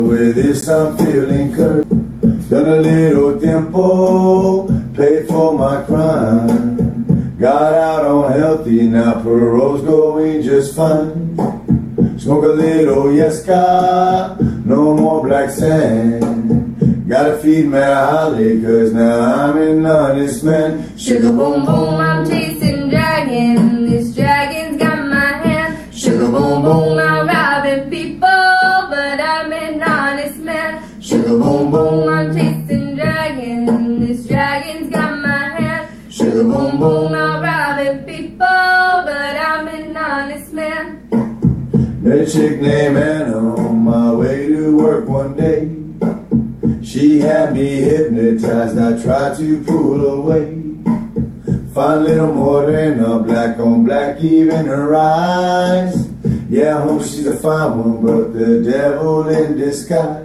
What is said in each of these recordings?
With this I'm feeling cursed. Done a little tempo, paid for my crime. Got out on healthy, now parole's going just fine. Smoke a little Yeska, no more black sand. Gotta feed Mad Holly, cause now I'm an honest man. Sugar boom boom, I'm chasing dragon. This dragon's got my hand. Sugar boom boom, I'm robbing people, but I'm an honest man. Sugar boom boom, I'm chasing dragon. This dragon's got my hand. Sugar boom boom, I'm robbing people, but I'm an honest man. Met a chick named Anna on my way to work one day. She had me hypnotized, I tried to pull away. Find a little more than a black on black, even her eyes. Yeah, I hope she's a fine one, but the devil in disguise.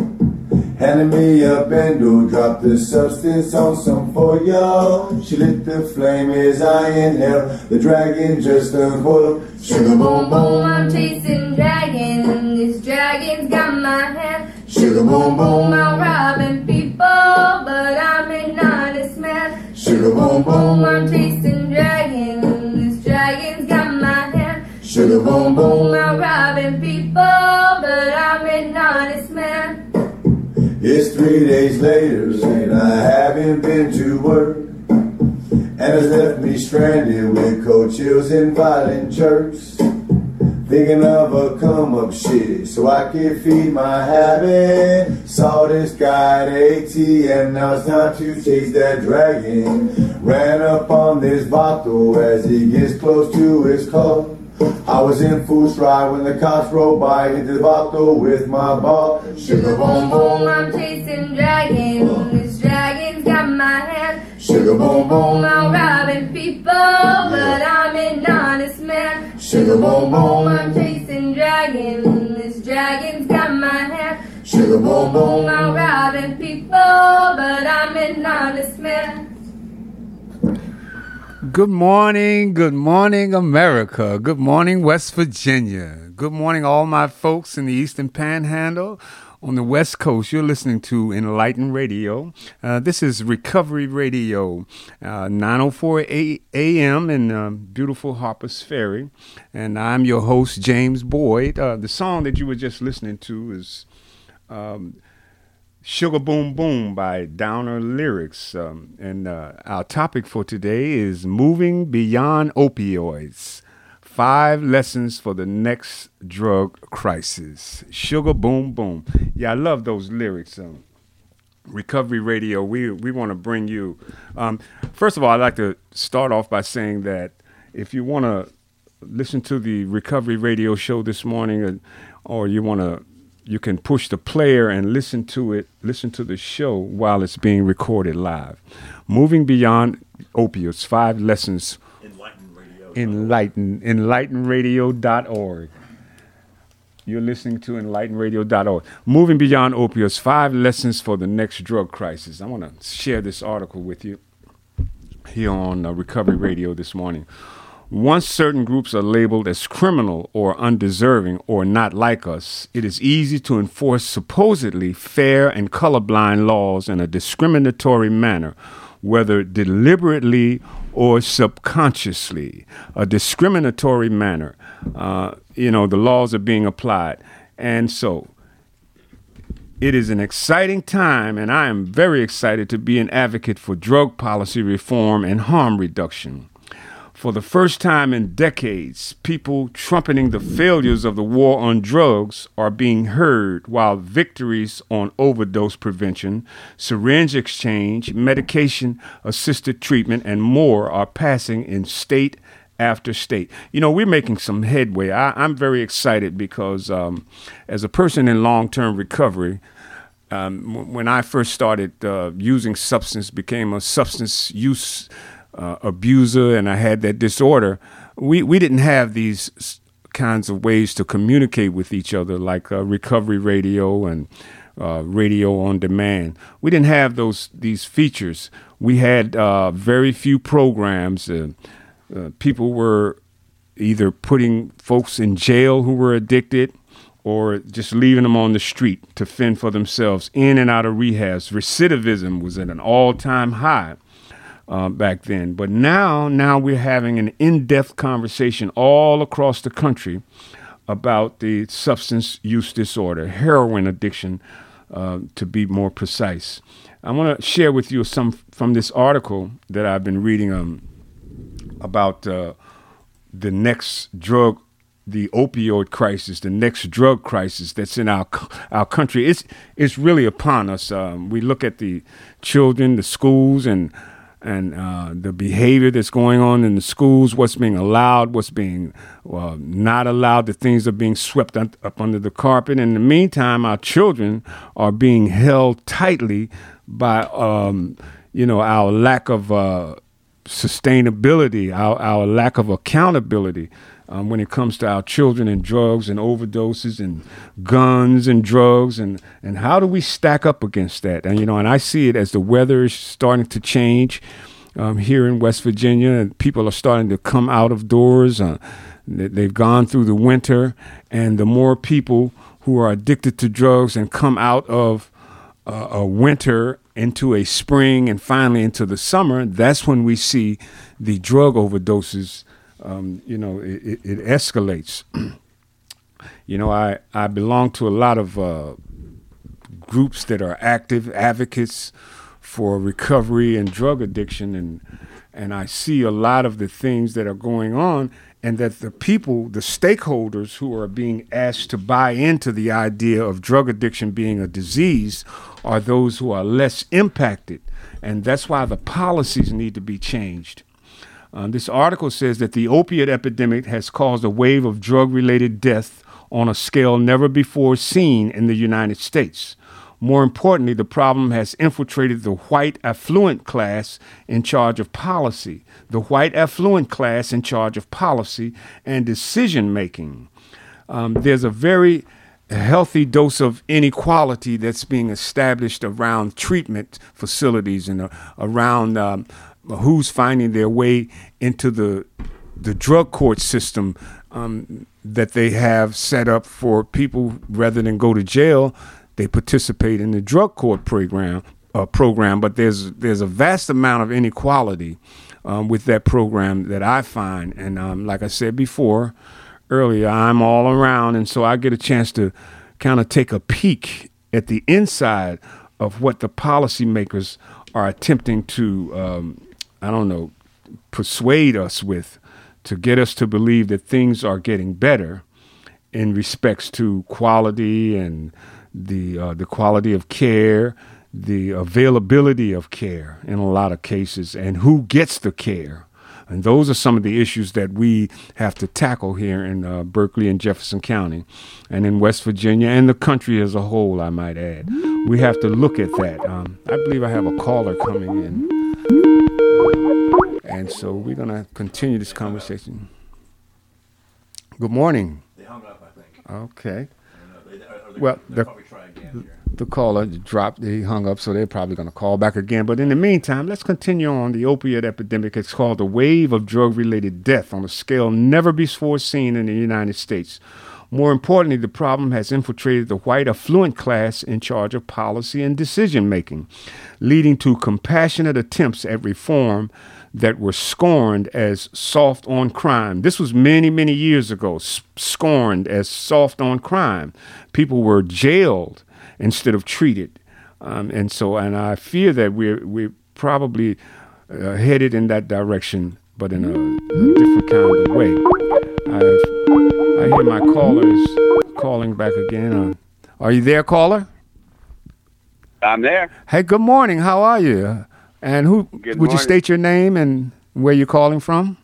Handed me a bando, dropped the substance on some for y'all. She lit the flame as I inhaled, the dragon just uncoiled. Sugar boom boom, I'm chasing dragon. This dragon's got my hand. Sugar boom boom, I'm robbing people, but I'm an honest man. Sugar boom boom, I'm chasing dragon. This dragon's got my hand. Sugar boom boom, I'm robbing people, but I'm an honest man. It's 3 days later and I haven't been to work. And it's left me stranded with cold chills and violent jerks. Thinking of a come up shit so I can feed my habit. Saw this guy at ATM, now it's time to chase that dragon. Ran up on this vato as he gets close to his car. I was in full stride when the cops rolled by, hit the vato with my ball. Sugar boom boom, I'm chasing dragon. This dragon's got my hand. Sugar boom boom, I'm robbing people, but I'm an honest man. Sugar boom boom, I'm chasing dragon. This dragon's got my hand. Sugar boom boom, I'm robbing people, but I'm an honest man. Good morning, America. Good morning, West Virginia. Good morning, all my folks in the Eastern Panhandle. On the West Coast, you're listening to Enlighten Radio. This is Recovery Radio, 9:04 a.m. in beautiful Harpers Ferry. And I'm your host, James Boyd. The song that you were just listening to is Sugar Boom Boom by Downer Lyrics. And our topic for today is Moving Beyond Opioids. 5 lessons for the next drug crisis. Sugar Boom Boom. Yeah, I love those lyrics. Recovery Radio, we want to bring you. First of all, I'd like to start off by saying that if you want to listen to the Recovery Radio show this morning, or you can push the player and listen to the show while it's being recorded live. Moving Beyond Opioids, 5 lessons. Enlightenradio.org. You're listening to enlightenradio.org. Moving Beyond Opioids, 5 lessons for the next drug crisis. I want to share this article with you here on Recovery Radio this morning. Once certain groups are labeled as criminal or undeserving or not like us, it is easy to enforce supposedly fair and colorblind laws in a discriminatory manner, whether deliberately or subconsciously. A discriminatory manner. The laws are being applied. And so it is an exciting time, and I am very excited to be an advocate for drug policy reform and harm reduction. For the first time in decades, people trumpeting the failures of the war on drugs are being heard, while victories on overdose prevention, syringe exchange, medication-assisted treatment, and more are passing in state after state. We're making some headway. I'm very excited because as a person in long-term recovery, when I first started using substance, became a substance use abuser, and I had that disorder, we didn't have these kinds of ways to communicate with each other like recovery radio and radio on demand. We didn't have these features. We had very few programs. People were either putting folks in jail who were addicted, or just leaving them on the street to fend for themselves in and out of rehabs. Recidivism was at an all-time high back then. But now we're having an in-depth conversation all across the country about the substance use disorder, heroin addiction, to be more precise. I want to share with you some from this article that I've been reading about the next drug, the opioid crisis, the next drug crisis that's in our country. It's really upon us. We look at the children, the schools, and the behavior that's going on in the schools, what's being allowed, what's being not allowed, the things are being swept up under the carpet. In the meantime, our children are being held tightly by, our lack of sustainability, our lack of accountability when it comes to our children and drugs and overdoses and guns and drugs. And how do we stack up against that? And I see it as the weather is starting to change here in West Virginia, and people are starting to come out of doors. They've gone through the winter, and the more people who are addicted to drugs and come out of a winter into a spring and finally into the summer, that's when we see the drug overdoses. It escalates. I belong to a lot of groups that are active advocates for recovery and drug addiction, and I see a lot of the things that are going on, and that the people, the stakeholders who are being asked to buy into the idea of drug addiction being a disease are those who are less impacted, and that's why the policies need to be changed. This article says that the opiate epidemic has caused a wave of drug-related death on a scale never before seen in the United States. More importantly, the problem has infiltrated the white affluent class in charge of policy, and decision-making. There's a very healthy dose of inequality that's being established around treatment facilities and around who's finding their way into the drug court system that they have set up for people. Rather than go to jail, they participate in the drug court program. But there's a vast amount of inequality with that program that I find. And like I said before, earlier, I'm all around, and so I get a chance to kind of take a peek at the inside of what the policymakers are attempting to persuade us with, to get us to believe that things are getting better in respects to quality and the quality of care, the availability of care in a lot of cases, and who gets the care. And those are some of the issues that we have to tackle here in Berkeley and Jefferson County and in West Virginia and the country as a whole, I might add. We have to look at that. I believe I have a caller coming in. And so we're going to continue this conversation. Good morning. They hung up, I think. Okay. Well, they'll probably try again here. The caller dropped, he hung up, so they're probably going to call back again. But in the meantime, let's continue on. The opiate epidemic is called a wave of drug-related death on a scale never before seen in the United States. More importantly, the problem has infiltrated the white affluent class in charge of policy and decision-making, leading to compassionate attempts at reform that were scorned as soft on crime. This was many, many years ago, scorned as soft on crime. People were jailed instead of treated. And I fear that we're probably headed in that direction, but in a different kind of way. I hear my caller is calling back again. Are you there, caller? I'm there. Hey, good morning. How are you? And would you state your name and where you're calling from?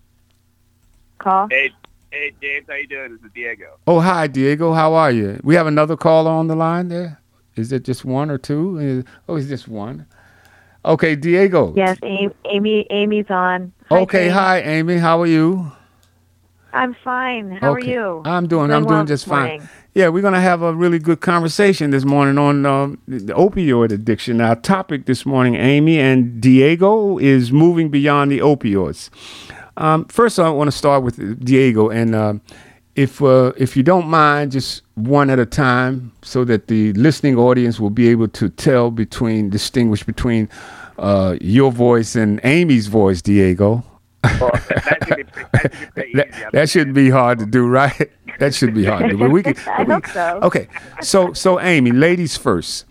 Hey, James, how you doing? This is Diego. Oh, hi, Diego. How are you? We have another caller on the line there. Is it just one or two? It's just one. Okay, Diego. Yes, Amy's on. Hi, okay, James. hi, Amy. How are you? I'm fine. How are you? I'm doing well just this morning. fine. Yeah, we're going to have a really good conversation this morning on the opioid addiction. Our topic this morning, Amy and Diego, is moving beyond the opioids. First, I want to start with Diego. And if you don't mind, just one at a time, so that the listening audience will be able to distinguish between your voice and Amy's voice, Diego. Well, that should be pretty easy. That shouldn't be hard to do, right? That should be hard to do. But we can. I hope so. Okay, so Amy, ladies first.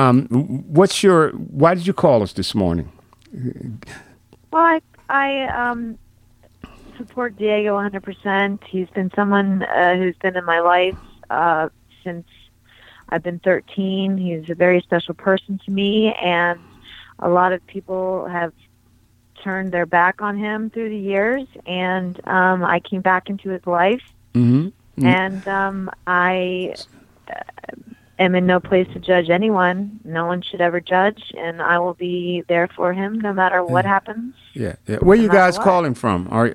Why did you call us this morning? Well, I support Diego 100%. He's been someone who's been in my life since I've been 13. He's a very special person to me, and a lot of people have turned their back on him through the years, and I came back into his life, Mm-hmm. and I am in no place to judge anyone. No one should ever judge, and I will be there for him no matter what happens. Yeah. Where you No matter guys what. calling from? Are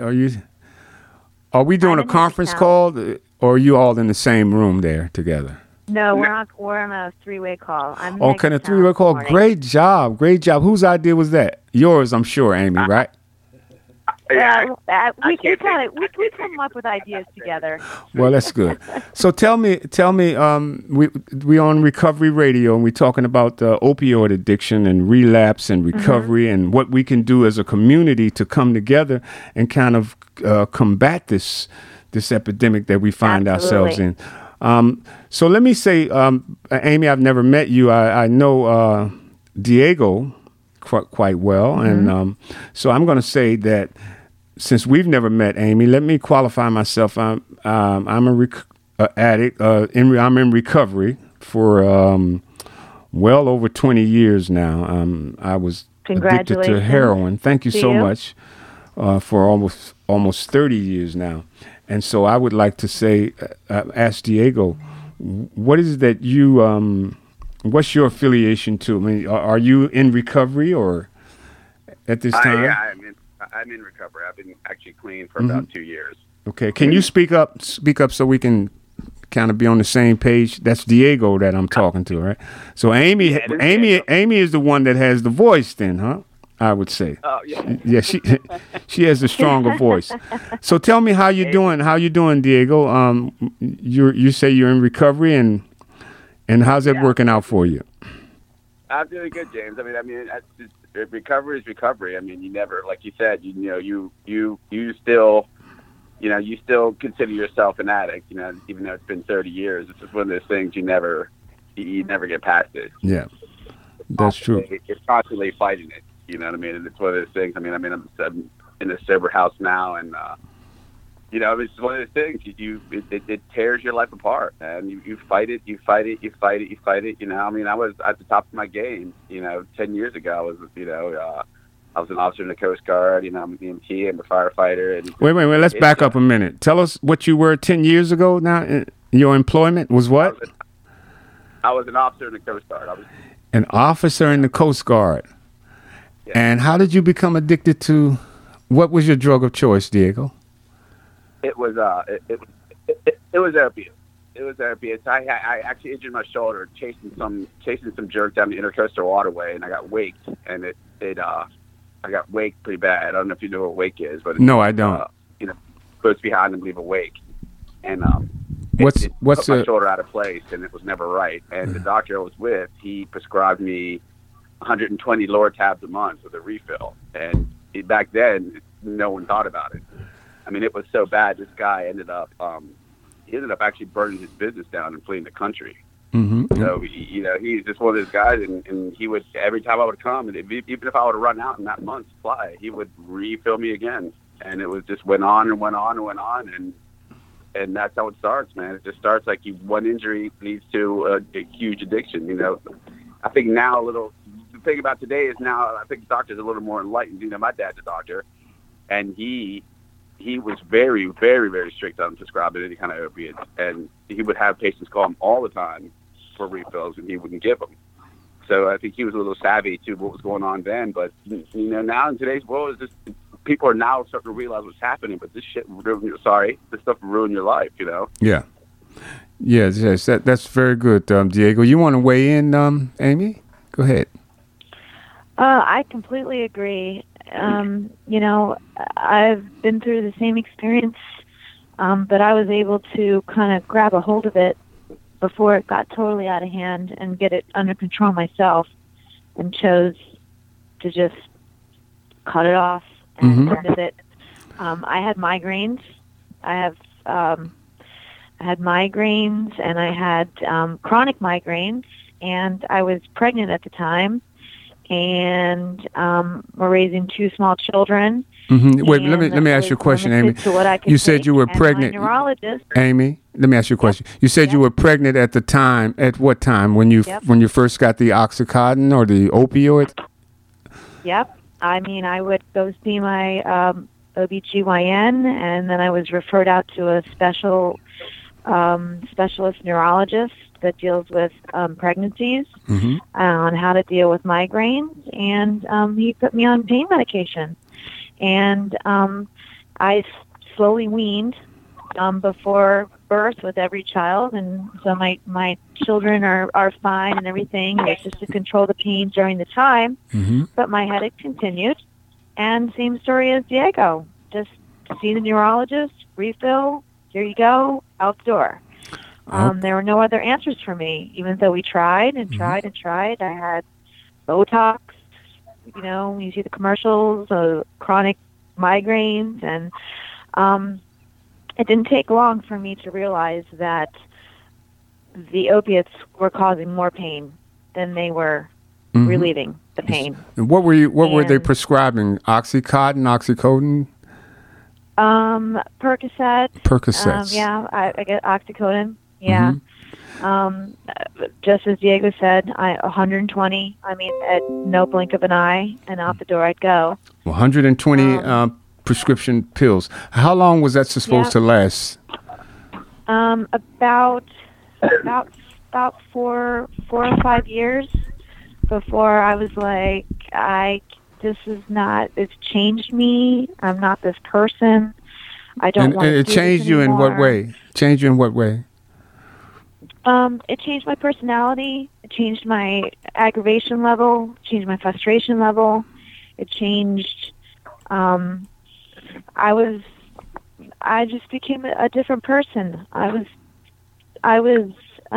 we doing I'm a in conference Newtown. call, or are you all in the same room there together? No, we're on a three-way call. I'm in Oh, kind of Hagerstown three-way this call. morning. Great job. Whose idea was that? Yours, I'm sure, Amy, right? Yeah, We can't we come up with ideas together. Well, that's good. So tell me, we on Recovery Radio, and we're talking about opioid addiction and relapse and recovery, and what we can do as a community to come together and kind of combat this epidemic that we find ourselves in. So let me say, Amy, I've never met you. I know Diego quite well, and so I'm going to say that since we've never met, Amy, let me qualify myself. I'm a addict. I'm in recovery for well over 20 years now. I was addicted to Congratulations heroin. Thank you to so you. much. For almost 30 years now. And so I would like to say, ask Diego, what is it that you, what's your affiliation to? I mean, are you in recovery or at this time? Yeah, I'm in recovery. I've been actually clean for about 2 years. Okay. Can you speak up so we can kind of be on the same page? That's Diego that I'm talking to, right? So Amy, Yeah, it is Amy is the one that has the voice then, huh? I would say. Oh, yeah. Yeah, she has a stronger voice. So tell me how you doing. How you doing, Diego? You say you're in recovery, and how's that working out for you? I'm doing good, James. I mean, that's just, recovery is recovery. I mean, you never, like you said, you still, you still consider yourself an addict. Even though it's been 30 years, it's just one of those things you never get past it. Yeah, that's true. You're constantly fighting it. You know what I mean? And it's one of those things. I mean, I'm in a sober house now, and it's one of those things. It tears your life apart, and you fight it. You fight it. I mean, I was at the top of my game. 10 years ago, I was an officer in the Coast Guard. I'm an EMT. I'm a firefighter. And Wait. Let's back up a minute. Tell us what you were 10 years ago. Now, your employment was what? I was an officer in the Coast Guard. An officer in the Coast Guard. Yeah. And how did you become addicted to? What was your drug of choice, Diego? It was it was opiates. It was opiates. I actually injured my shoulder chasing some jerk down the Intercoastal Waterway, and I got waked, and I got waked pretty bad. I don't know if you know what wake is, but No, I don't. Close behind and leave a wake, and What's it put my a- shoulder out of place, and it was never right. And the doctor I was with, he prescribed me 120 Lortabs a month with a refill, and back then no one thought about it. I mean, it was so bad. This guy ended up actually burning his business down and fleeing the country. Mm-hmm. So he's just one of those guys, and he would, every time I would come, and even if I would have run out in that month's supply, he would refill me again, and it was just went on and went on and went on, and that's how it starts, man. It just starts like one injury leads to a huge addiction. I think now the thing about today is now I think the doctor's a little more enlightened. My dad's a doctor, and he was very, very, very strict on prescribing any kind of opiates, and he would have patients call him all the time for refills, and he wouldn't give them. So I think he was a little savvy to what was going on then. But now in today's world, it's just people are now starting to realize what's happening. But this stuff will ruin your life. Yeah. Yes. That's very good, Diego. You want to weigh in, Amy? Go ahead. I completely agree. I've been through the same experience But I was able to kind of grab a hold of it before it got totally out of hand and get it under control myself, and chose to just cut it off and end with it. I had migraines. I had migraines, and I had chronic migraines, and I was pregnant at the time, and we're raising 2 small children. Wait, let me ask you a question, Amy. You said you were pregnant. Neurologist. Amy, let me ask you a question. You said you were pregnant at the time. At what time? When you first got the Oxycontin or the opioid? Yep. I mean, I would go see my OBGYN, and then I was referred out to a specialist neurologist that deals with pregnancies on how to deal with migraines, and he put me on pain medication. And I slowly weaned before birth with every child, and so my children are fine and everything. It's just to control the pain during the time, but my headache continued. And same story as Diego. Just see the neurologist, refill, here you go, out the door. There were no other answers for me, even though we tried and tried and tried. I had Botox, you see the commercials, chronic migraines, and it didn't take long for me to realize that the opiates were causing more pain than they were relieving the pain. And what were they prescribing? Oxycontin, Oxycodone? Percocet. Percocets. I get Oxycodone. Yeah. Just as Diego said, 120. I mean, at no blink of an eye, and out the door I'd go. 120 prescription pills. How long was that supposed to last? About 4 or 5 years before I was like, it's changed me. I'm not this person. I don't want to do this anymore. And it changed you in what way? Changed you in what way? It changed my personality. It changed my aggravation level. It changed my frustration level. It changed. I just became a different person. I was.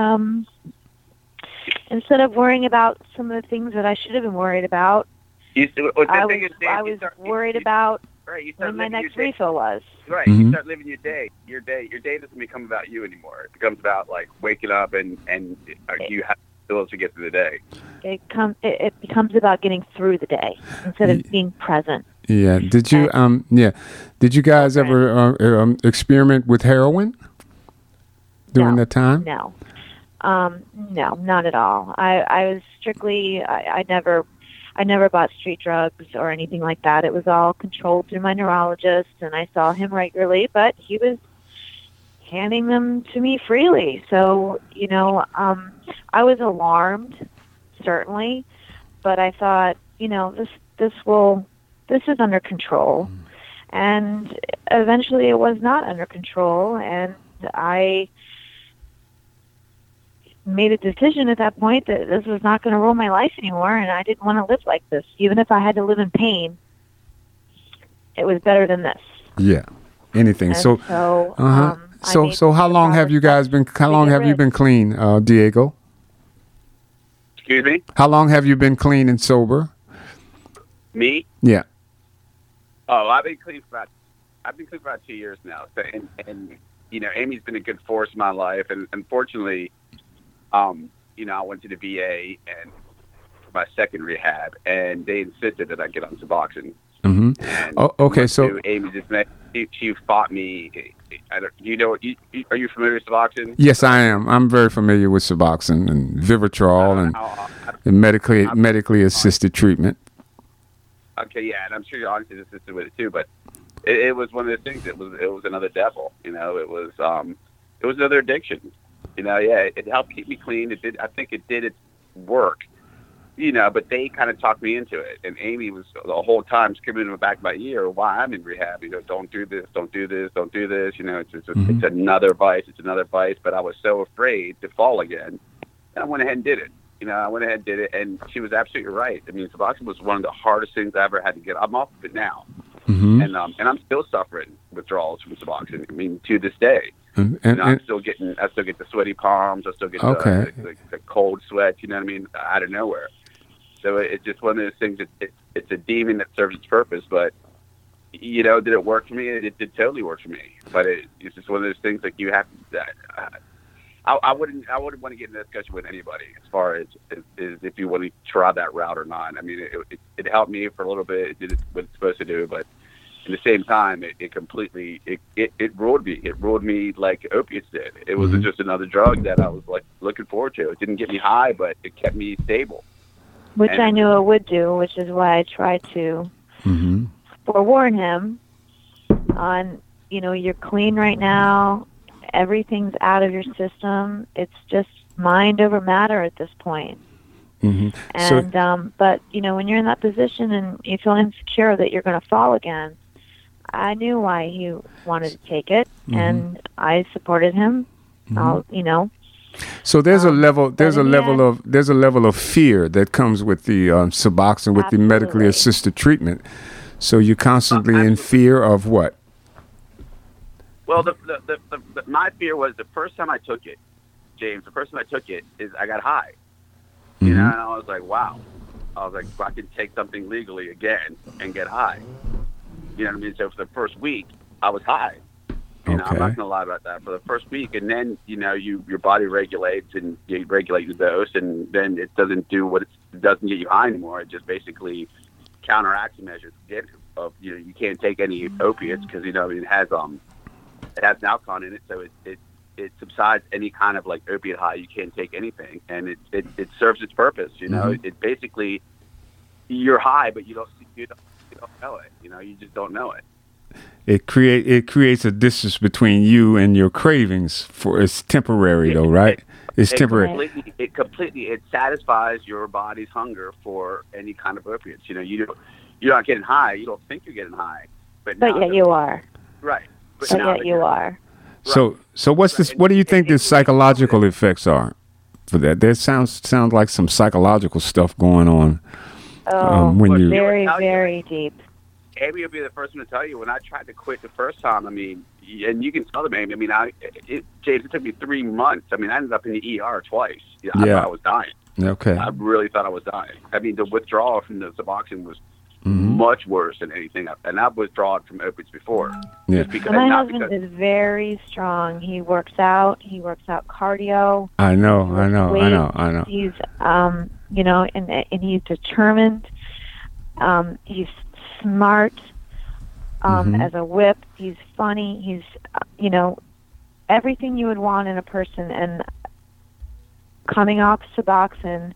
Instead of worrying about some of the things that I should have been worried about, I was worried about when my next refill was. Right, you start living your day. Your day doesn't become about you anymore. It becomes about like waking up and you have to get through the day. It becomes about getting through the day instead of being present. Yeah. Did you Did you guys ever experiment with heroin during that time? No. No, not at all. I was strictly. I never bought street drugs or anything like that. It was all controlled through my neurologist, and I saw him regularly, but he was handing them to me freely. So, I was alarmed, certainly, but I thought, this is under control. And eventually it was not under control, and I made a decision at that point that this was not going to rule my life anymore, and I didn't want to live like this. Even if I had to live in pain, it was better than this. Yeah, anything. And so how long have you guys been? How long have you been clean, Diego? Excuse me? How long have you been clean and sober? Me? Yeah. Oh, I've been clean for about 2 years now. So, and Amy's been a good force in my life, and unfortunately, I went to the VA and for my second rehab, and they insisted that I get on Suboxone. Okay, so Amy she fought me. Are you familiar with Suboxone? Yes, I am. I'm very familiar with Suboxone and Vivitrol and medically assisted treatment. Okay, yeah, and I'm sure you're honestly assisted with it too, but it was one of those things. It was another devil. It was another addiction. It helped keep me clean. It did. I think it did its work. But they kind of talked me into it. And Amy was the whole time screaming in the back of my ear why I'm in rehab. Don't do this, don't do this, don't do this. It's another vice. It's another vice. But I was so afraid to fall again. And I went ahead and did it. And she was absolutely right. I mean, Suboxone was one of the hardest things I ever had to get. I'm off of it now. and I'm still suffering withdrawals from Suboxone. I mean, to this day, I still get the sweaty palms. I still get the cold sweats. You know what I mean? Out of nowhere. So it's just one of those things. It's a demon that serves its purpose. But did it work for me? It did totally work for me. But it's just one of those things like you have to. I wouldn't want to get in a discussion with anybody as far as if you want to try that route or not. I mean, it helped me for a little bit. It did what it's supposed to do, but at the same time, it completely it ruled me. It ruled me like opiates did. It was just another drug that I was like looking forward to. It didn't get me high, but it kept me stable. Which I knew it would do, which is why I tried to forewarn him on, you're clean right now. Everything's out of your system. It's just mind over matter at this point. And but when you're in that position and you feel insecure that you're going to fall again, I knew why he wanted to take it, and I supported him. So there's a level of fear that comes with the Suboxone, with the medically assisted treatment. So you're constantly in fear of what? Well, my fear was the first time I took it, James. The first time I took it is I got high. And I was like, wow. I was like, well, I can take something legally again and get high. You know what I mean? So for the first week, I was high. I'm not going to lie about that. For the first week, and then your body regulates and you regulate the dose, and then it doesn't do what it doesn't get you high anymore. It just basically counteracts the measures. You can't take any opiates because it has Nalcon in it, so it subsides any kind of like opiate high. You can't take anything, and it serves its purpose. It basically you're high, but you don't know it. You just don't know it. It creates a distance between you and your cravings. It's temporary though, right? It's temporary. It satisfies your body's hunger for any kind of opiates. You're not getting high. You don't think you're getting high, but yet you are. Right. But yet you are. So what's this? What do you think the psychological effects are for that? There sounds like some psychological stuff going on. Very, very deep. Amy will be the first one to tell you. When I tried to quit the first time, I mean, and you can tell them, Amy. I mean, James, it took me 3 months. I mean, I ended up in the ER twice. I thought I was dying. Okay. I really thought I was dying. I mean, the withdrawal from the Suboxone was much worse than anything. And I've withdrawn from opiates before. Yeah. My husband is very strong. He works out. He works out cardio. I know. He's, and he's determined. He's smart as a whip. He's funny. He's, everything you would want in a person. And coming off Suboxone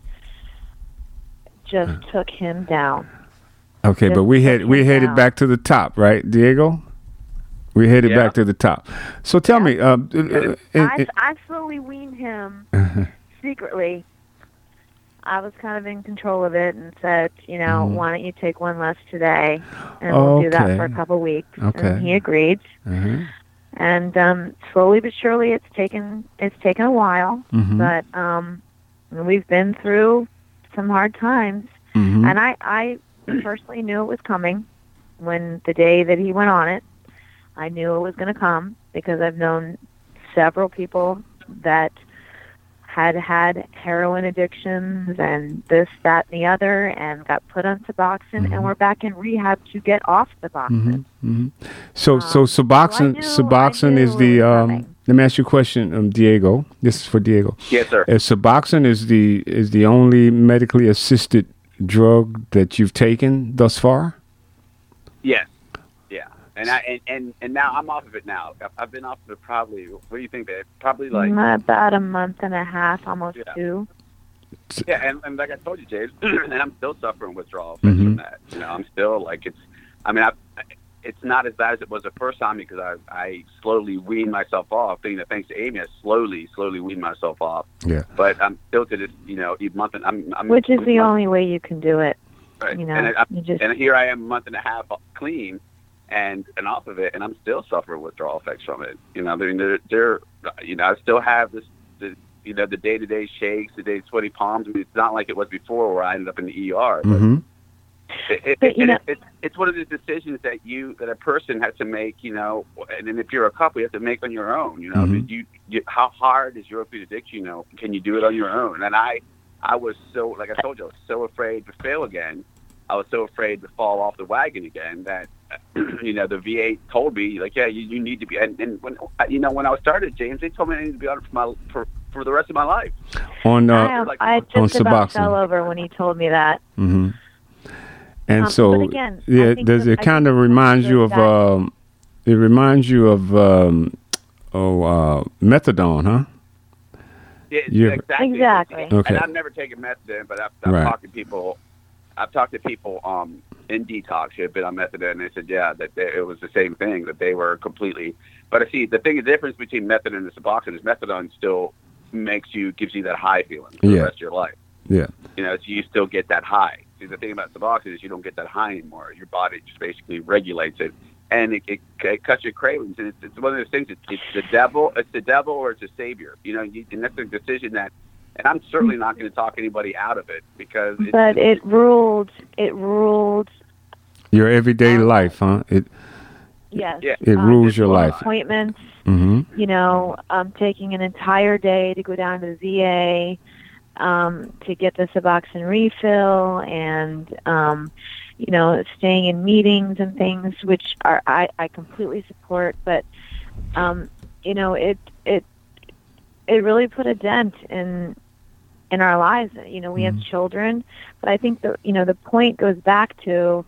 just took him down. Okay, but we headed back to the top, right, Diego? We headed back to the top. So tell me, I slowly weaned him secretly. I was kind of in control of it and said, why don't you take one less today, and we'll do that for a couple of weeks. Okay. And he agreed. And slowly but surely, it's taken a while, but we've been through some hard times, and I personally knew it was coming when the day that he went on it. I knew it was going to come because I've known several people that had heroin addictions and this, that, and the other, and got put on Suboxone, and we're back in rehab to get off Suboxone. So Suboxone is the. Let me ask you a question, Diego. This is for Diego. Yes, sir. Suboxone is the only medically assisted drug that you've taken thus far? Yes. Yeah. And now I'm off of it now. I've been off of it probably, what do you think, babe? Probably like about a month and a half, almost 2. Yeah, and like I told you, James, and I'm still suffering withdrawal effects from that. I'm still like it's not as bad as it was the first time because I slowly weaned myself off. Thanks to Amy, I slowly weaned myself off. Yeah. But I'm still to this, month and I'm which is the only way you can do it. Right. And here I am, a month and a half clean and off of it, and I'm still suffering withdrawal effects from it. I mean, I still have this, the day-to-day shakes, the day sweaty palms. I mean, it's not like it was before where I ended up in the ER. But It's one of those decisions that a person has to make, and then if you're a couple, you have to make on your own. How hard is your opiate addiction? Can you do it on your own? And I was so, like I told you, I was so afraid to fail again. I was so afraid to fall off the wagon again that, the VA told me, like, yeah, you need to be. And when I started, James, they told me I needed to be on it for the rest of my life. I just about fell over when he told me that. Mm-hmm. And so, again, it kind of reminds you of methadone, huh? Yeah, exactly. Okay. And I've never taken methadone, but I've talked to people. I've talked to people in detox who have been on methadone, and they said, that it was the same thing, that they were completely. But I see the difference between methadone and Suboxone is methadone still gives you that high feeling for the rest of your life. Yeah. So you still get that high. See, the thing about Suboxone is you don't get that high anymore. Your body just basically regulates it, and it cuts your cravings. And it's one of those things. It's the devil. It's the devil or it's a savior. And that's a decision that. And I'm certainly not going to talk anybody out of it because. It ruled. It ruled. Your everyday life, huh? Yes. It rules your life. Appointments. Mm-hmm. Taking an entire day to go down to the VA. To get the Suboxone refill and, staying in meetings and things, which I completely support. But, it really put a dent in our lives. We have children, but I think the point goes back to,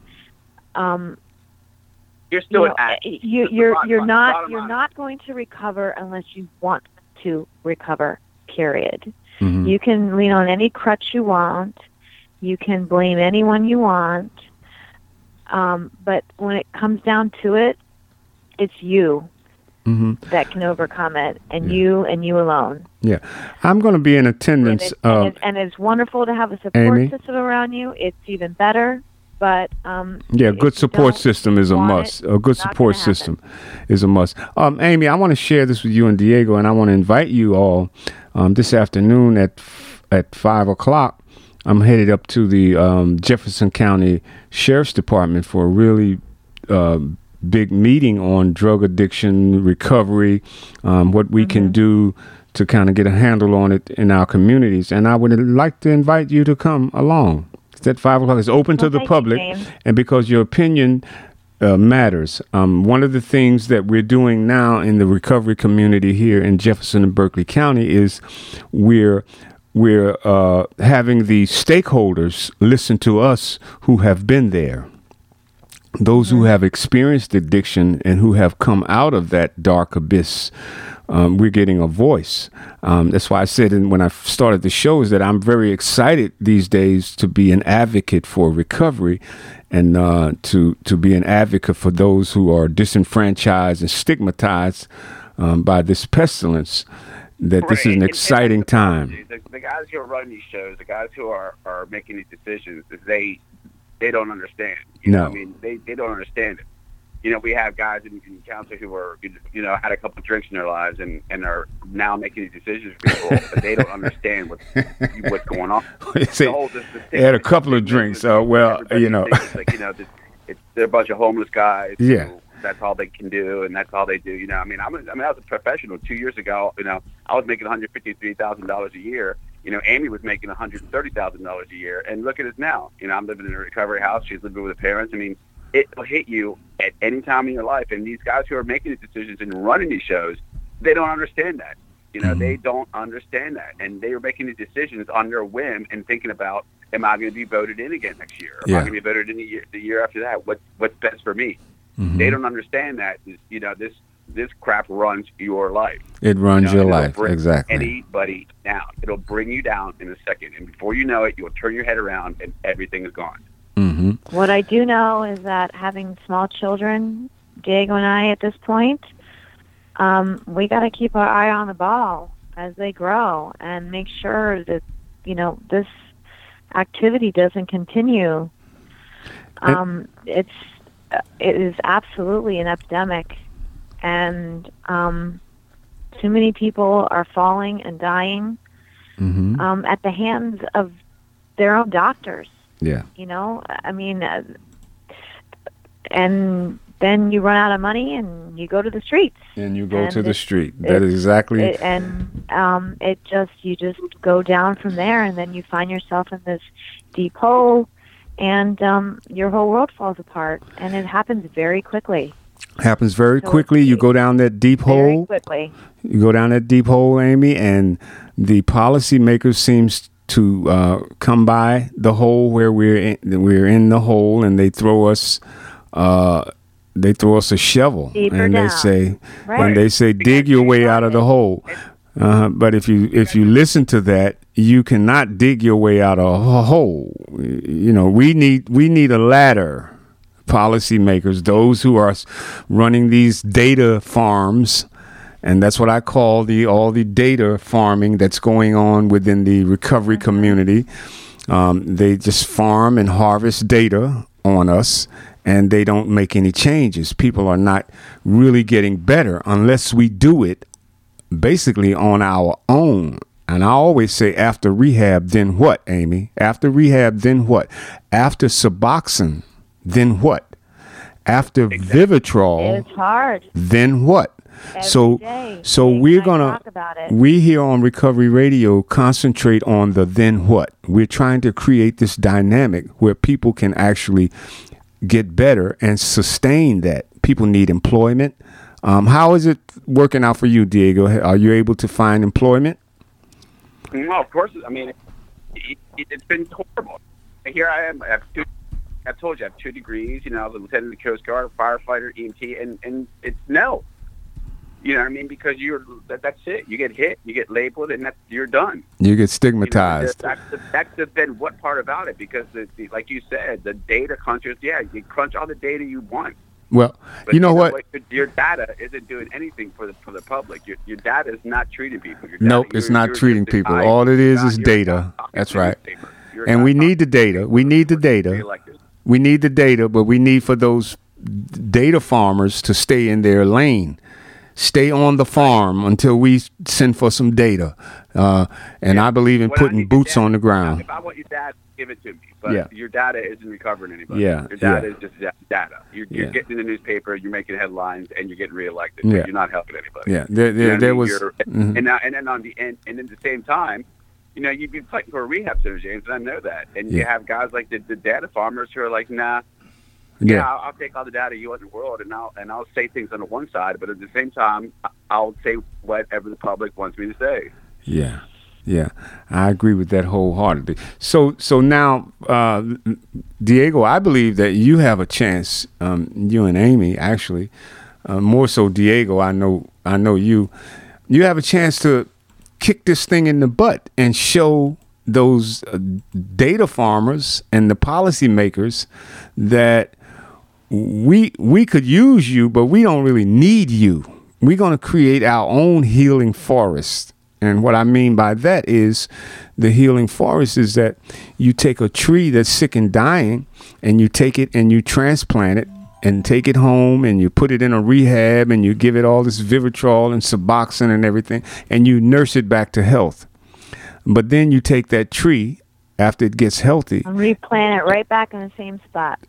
you're still you're not going to recover unless you want to recover, period. Mm-hmm. You can lean on any crutch you want. You can blame anyone you want. But when it comes down to it, it's you that can overcome it, and you and you alone. Yeah. I'm going to be in attendance. And it's wonderful to have a support system around you. It's even better. But a good support system is a must. A good support system is a must. Amy, I want to share this with you and Diego, and I want to invite you all this afternoon at 5:00. I'm headed up to the Jefferson County Sheriff's Department for a really big meeting on drug addiction recovery, what we can do to kind of get a handle on it in our communities. And I would like to invite you to come along. It's at 5:00. It's open to the public, and because your opinion matters. One of the things that we're doing now in the recovery community here in Jefferson and Berkeley County is we're having the stakeholders listen to us who have been there. Those who have experienced addiction and who have come out of that dark abyss. We're getting a voice. That's why I said when I started the show is that I'm very excited these days to be an advocate for recovery and to be an advocate for those who are disenfranchised and stigmatized by this pestilence. That this is an exciting time. The guys who are running these shows, the guys who are making these decisions, they don't understand. No. They don't understand it. We have guys in council who are, had a couple of drinks in their lives and are now making these decisions for people, but they don't understand what's going on. They had a couple of drinks. They're a bunch of homeless guys. Yeah. That's all they can do, and that's all they do. I was a professional 2 years ago. I was making $153,000 a year. Amy was making $130,000 a year, and look at us now. I'm living in a recovery house. She's living with her parents. It will hit you at any time in your life. And these guys who are making these decisions and running these shows, they don't understand that. They don't understand that. And they are making these decisions on their whim and thinking about, am I going to be voted in again next year? Am I going to be voted in the year after that? What's best for me? Mm-hmm. They don't understand that. This crap runs your life. It runs your life, exactly. Anybody down. It'll bring you down in a second. And before you know it, you'll turn your head around and everything is gone. Mm-hmm. What I do know is that having small children, Diego and I at this point, we got to keep our eye on the ball as they grow and make sure that, this activity doesn't continue. It is absolutely an epidemic, and too many people are falling and dying at the hands of their own doctors. Yeah. You know, I mean, and then you run out of money and you go to the streets. And you go to the street. That is exactly. You just go down from there, and then you find yourself in this deep hole, and your whole world falls apart, and it happens very quickly. Happens very quickly. You go down that deep hole. Very quickly. You go down that deep hole, Amy, and the policymakers seems to come by the hole where we're in the hole, and they throw us a shovel. Deeper and down. they say dig your way out of the hole. But if you listen to that, you cannot dig your way out of a hole. You know, we need a ladder. Policymakers, those who are running these data farms, and that's what I call all the data farming that's going on within the recovery community. They just farm and harvest data on us, and they don't make any changes. People are not really getting better unless we do it basically on our own. And I always say, after rehab, then what, Amy? After rehab, then what? After Suboxone, then what? After Vivitrol, It's hard. then what? Every day. So Jane we're and I gonna talk about it. we here on Recovery Radio concentrate on the then what. We're trying to create this dynamic where people can actually get better and sustain that. People need employment. How is it working out for you, Diego? Are you able to find employment? No, of course. I mean, it's been horrible. Here I am. I've told you I have 2 degrees. You know, I was a lieutenant of the Coast Guard, a firefighter, EMT, and it's no. You know what I mean? Because that's it. You get hit, you get labeled, and you're done. You get stigmatized. You know, that's the then what part about it? Because like you said, the data crunchers. Yeah, you crunch all the data you want. Well, But you know what? Your data isn't doing anything for the public. Your data is not treating people. Your data, Nope, it's not treating people. All it is data. That's right. And we need the data. We need the data. We need the data, but we need for those data farmers to stay in their lane. Stay on the farm until we send for some data. And I believe in putting boots on the ground. If I want your data, give it to me. But your data isn't recovering anybody. Yeah, your data is just data. You're getting in the newspaper, you're making headlines, and you're getting reelected. Yeah. You're not helping anybody. Yeah, there was. And then on the end, and at the same time, you know, you'd be fighting for a rehab center, James, and I know that. And you have guys like the data farmers who are like, nah. Yeah, I'll take all the data you want in the world, and I'll say things on the one side, but at the same time, I'll say whatever the public wants me to say. Yeah, I agree with that wholeheartedly. So now, Diego, I believe that you have a chance. You and Amy, actually, more so Diego. I know you. You have a chance to kick this thing in the butt and show those data farmers and the policymakers that we could use you, but we don't really need you. We're going to create our own healing forest. And what I mean by that is the healing forest is that you take a tree that's sick and dying, and you take it and you transplant it and take it home, and you put it in a rehab, and you give it all this Vivitrol and Suboxone and everything, and you nurse it back to health. But then you take that tree after it gets healthy and replant it right back in the same spot.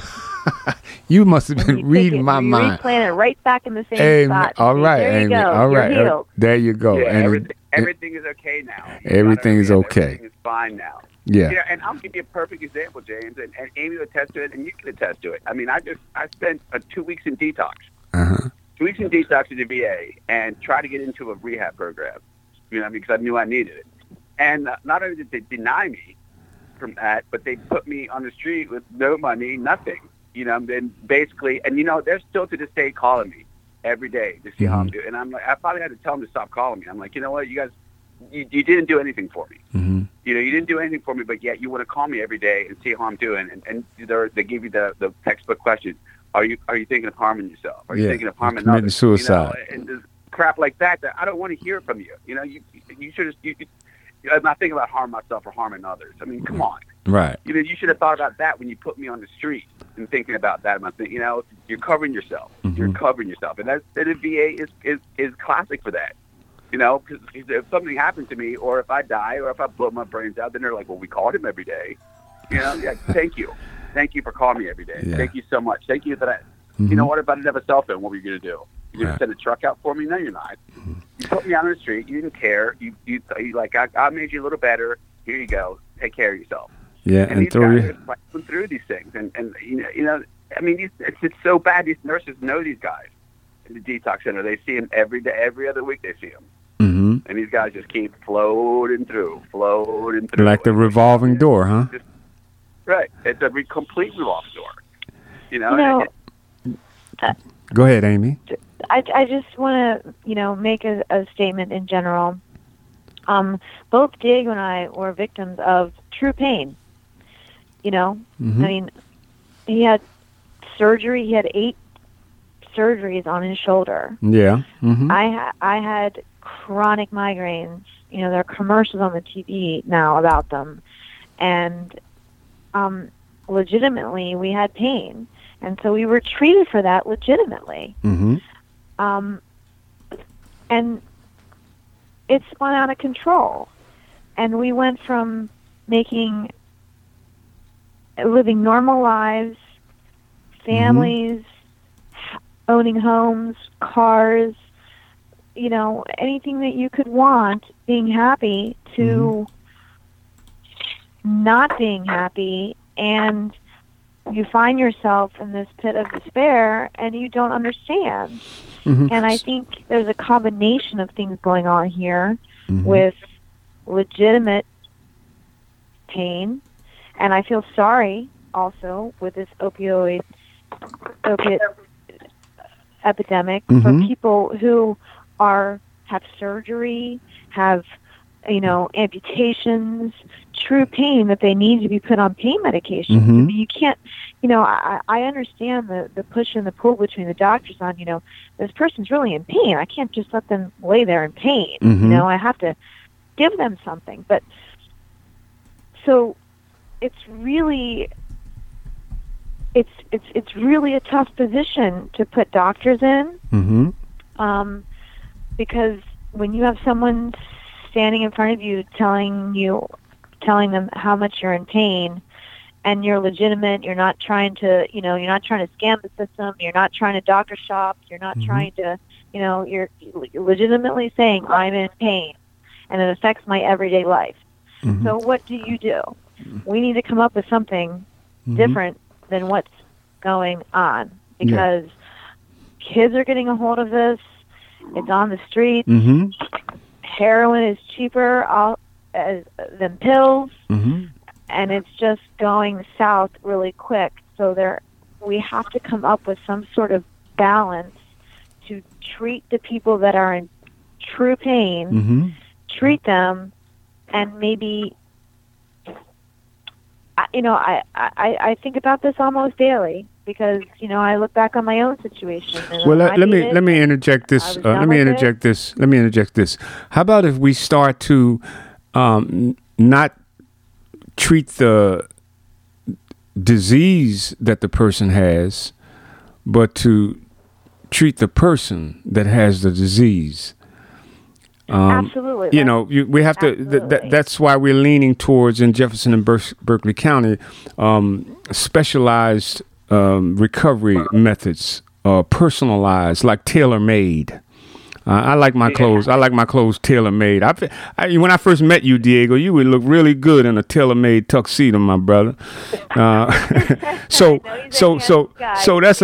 You must have been reading my mind. Replant it right back in the same spot. All right, there you Amy. go. All right. You're healed. There you go. Yeah, and everything is okay now. Everything is okay. Everything is fine now. Yeah. And I'll give you a perfect example, James, and Amy will attest to it, and you can attest to it. I mean, I spent 2 weeks in detox. 2 weeks in detox at the VA, and tried to get into a rehab program. You know, because I knew I needed it. And not only did they deny me from that, but they put me on the street with no money, nothing. You know, and basically, and you know, they're still to this day calling me every day to see how I'm doing. And I'm like, I probably had to tell them to stop calling me. I'm like, you know what, you guys, you didn't do anything for me. You know, you didn't do anything for me, but yet you want to call me every day and see how I'm doing. And they give you the textbook question: Are you thinking of harming yourself? Are you thinking of harming committing others? suicide? You know, and there's crap like that I don't want to hear from you. You know, you should have. I'm not thinking about harming myself or harming others. I mean, come on. Right. You know, you should have thought about that when you put me on the street and thinking about that. I'm thinking, you know, you're covering yourself. You're covering yourself, and the VA is classic for that. You know, because if something happens to me, or if I die, or if I blow my brains out, then they're like, well, we called him every day. You know, like, thank you for calling me every day. Yeah. Thank you so much. Thank you that you know what, if I didn't have a cell phone, what were you going to do? You're going to send a truck out for me? No, you're not. You put me out on the street. You didn't care. You like, I made you a little better. Here you go. Take care of yourself. Yeah, And these guys are fighting through these things, and you know, I mean, it's so bad. These nurses know these guys in the detox center. They see them every day, every other week. They see them, and these guys just keep floating through. Like the revolving door, huh? Right. It's a complete revolving door. You know. Go ahead, Amy. I just want to, make a statement in general. Both Diego and I were victims of true pain. I mean, he had surgery. He had 8 surgeries on his shoulder. Yeah. I had chronic migraines. There are commercials on the TV now about them, and legitimately we had pain, and so we were treated for that legitimately. And it spun out of control, and we went from living normal lives, families, owning homes, cars, anything that you could want, being happy, to not being happy, and you find yourself in this pit of despair and you don't understand. And I think there's a combination of things going on here with legitimate pain, and I feel sorry also with this opiate epidemic for people who have surgery, have amputations, true pain that they need to be put on pain medication. I mean, you can't, I understand the push and the pull between the doctors on, this person's really in pain. I can't just let them lay there in pain. I have to give them something. But so it's really a tough position to put doctors in, because when you have someone standing in front of you telling them how much you're in pain, and you're legitimate, you're not trying to scam the system, you're not trying to doctor shop, you're not trying to, you're legitimately saying, I'm in pain, and it affects my everyday life. So what do? We need to come up with something different than what's going on, because kids are getting a hold of this. It's on the street. Heroin is cheaper than pills, and it's just going south really quick. So we have to come up with some sort of balance to treat the people that are in true pain, treat them, and maybe, I think about this almost daily, because I look back on my own situation. And well, let me interject this. Let me interject this. How about if we start to not treat the disease that the person has, but to treat the person that has the disease. Absolutely. We have to. That's why we're leaning towards, in Jefferson and Berkeley County, specialized recovery methods, personalized, like tailor-made. I like my clothes. I like my clothes tailor-made. When I first met you, Diego, you would look really good in a tailor-made tuxedo, my brother. So that's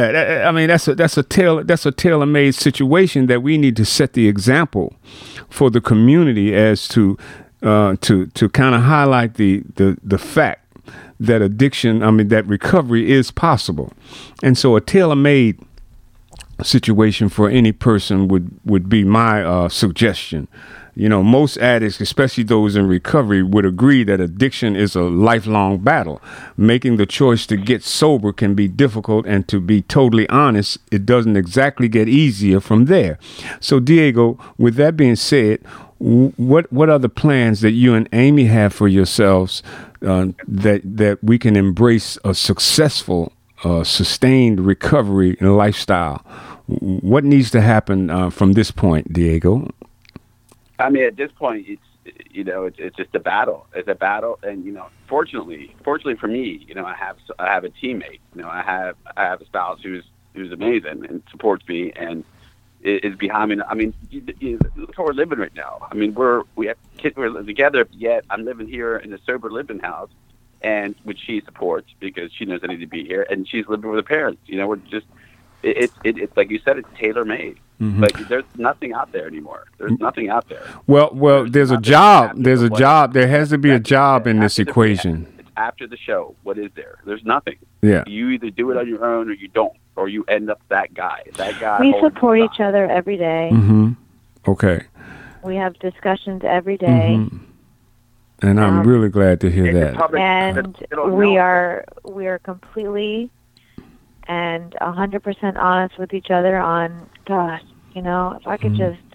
a tailor-made situation that we need to set the example for the community, as to kind of highlight the fact that that recovery is possible. And so a tailor-made situation for any person would be my suggestion. Most addicts, especially those in recovery, would agree that addiction is a lifelong battle. Making the choice to get sober can be difficult, and to be totally honest, it doesn't exactly get easier from there. So, Diego, with that being said, what are the plans that you and Amy have for yourselves that we can embrace a successful, sustained recovery and lifestyle? What needs to happen from this point, Diego? I mean, at this point, it's just a battle. It's a battle, and fortunately for me, I have a teammate. I have a spouse who's amazing and supports me and is behind me. I mean, look how we're living right now. I mean, we have kids, we're together, yet I'm living here in a sober living house, and which she supports because she knows I need to be here, and she's living with her parents. We're just it's like you said, it's tailor made. Mm-hmm. Like there's nothing out there anymore. There's nothing out there. Well, there's a job. There's a job. There has to be a job in this equation. It's after the show. What is there? There's nothing. Yeah. You either do it on your own or you don't, or you end up that guy. We support each other every day. Mm-hmm. Okay. We have discussions every day. Mm-hmm. And I'm really glad to hear that. And we are completely and 100% honest with each other on, gosh, if I could just,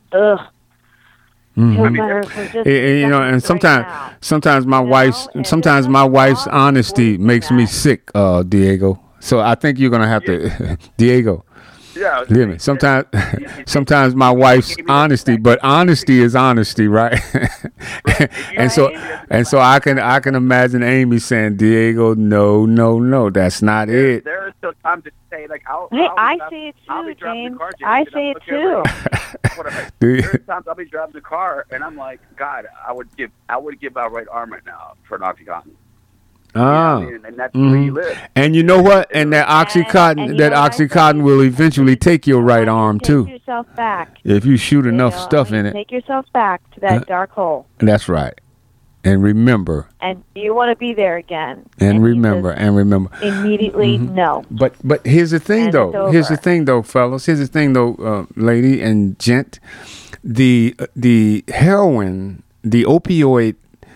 and sometimes my wife's honesty makes me sick, Diego. So I think you're gonna have to, Diego. Yeah, hear me. Sometimes my wife's honesty, but honesty is honesty, right? and so I can imagine Amy saying, Diego, no, that's not it. There are still times to say like, I say it too, James. I say it too. There are times I'll be driving the car and I'm like, God, I would give my right arm right now for an Oxycontin. And that's where you live. And you know what? And that Oxycontin will eventually take your right arm too. Take yourself back. If you shoot enough stuff in it. Take yourself back to that dark hole. That's right. And remember. And you want to be there again. And remember. Immediately, no. But here's the thing, though. Here's the thing, though, fellas. Here's the thing, though, lady and gent. The heroin, the opioid